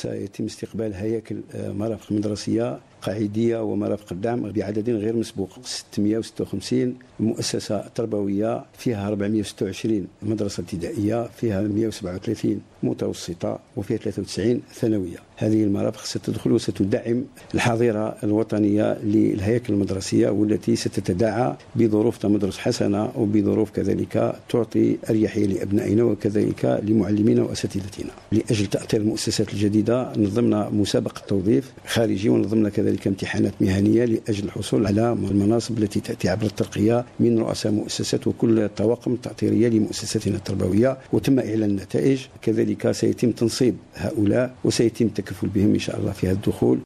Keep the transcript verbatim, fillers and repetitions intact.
سيتم استقبال هياكل مرافق مدرسية قاعدية ومرافق الدعم بعدد غير مسبوق، ستمائة وستة وخمسين مؤسسة تربوية، فيها أربعمائة وستة وعشرين مدرسة ابتدائية، فيها مائة وسبعة وثلاثين متوسطة، وفيها ثلاثة وتسعين ثانوية. هذه المرافق ستدخل وستدعم الحاضرة الوطنية للهياكل المدرسية، والتي ستتداعى بظروف تمدرس حسنة وبظروف كذلك تعطي أريحية لأبنائنا وكذلك لمعلمينا وأساتذتنا. لأجل تأطير المؤسسات الجديدة نظمنا مسابقة توظيف خارجي، ونظمنا كذلك امتحانات مهنية لأجل الحصول على المناصب التي تأتي عبر الترقية من رؤساء مؤسسات وكل الطواقم التأطيرية لمؤسساتنا التربوية، وتم إعلان النتائج. كذلك سيتم تنصيب هؤلاء وسيتم التكفل بهم إن شاء الله في هذا الدخول.